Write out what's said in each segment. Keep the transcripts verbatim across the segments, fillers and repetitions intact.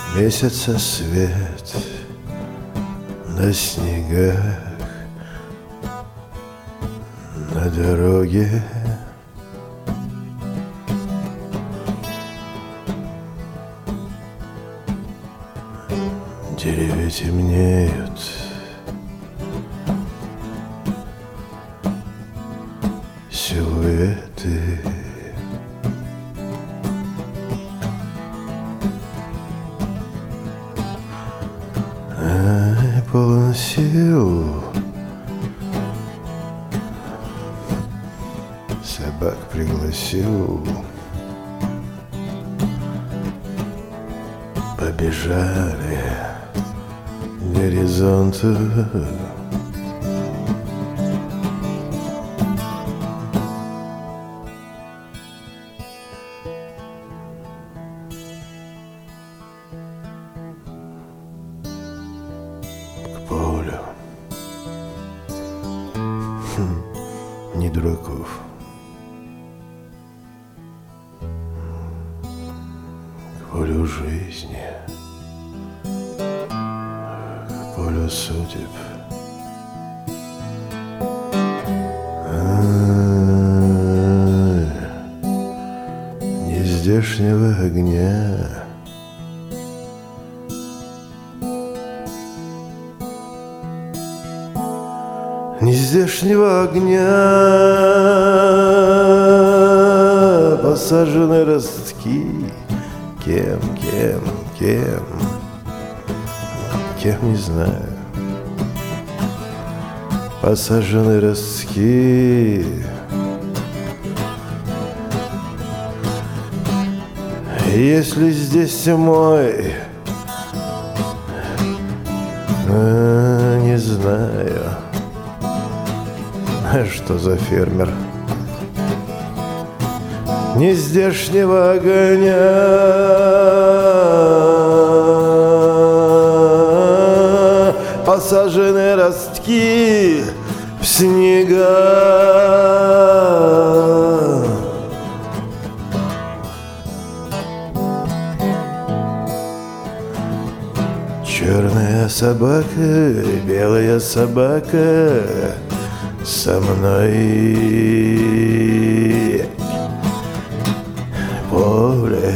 Месяца свет на снегах, на дороге. Деревья темнеют, силуэты. А, полон сил, собак пригласил. Побежали к горизонту. К полю. Хм, не дураков. К полю жизни. К полю судеб. Нездешнего огня. Нездешнего огня посажены ростки. Кем, кем, кем, кем не знаю. Посажены ростки. Если здесь мой, а, не знаю, что за фермер. Нездешнего огня посажены ростки в снега. Черная собака, белая собака со мной. Поле.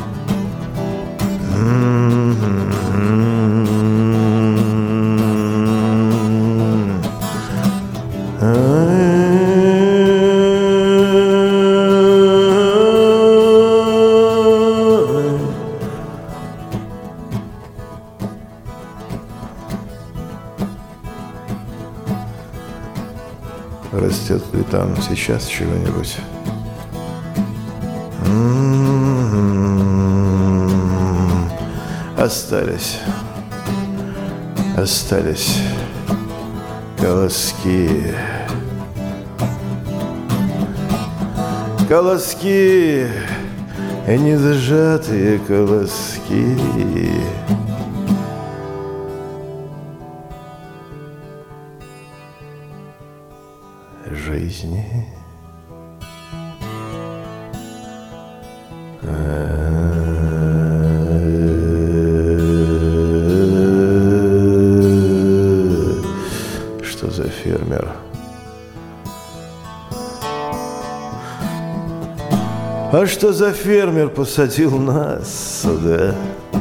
Растет ли там сейчас чего-нибудь? М-м-м. Остались, остались колоски, колоски, недожатые колоски. Жизни. Что за фермер? А что за фермер посадил нас сюда?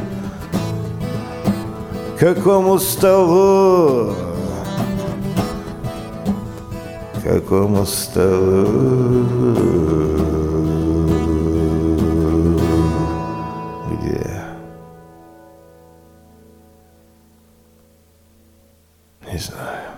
К какому столу? К какому столу? Где? Не знаю.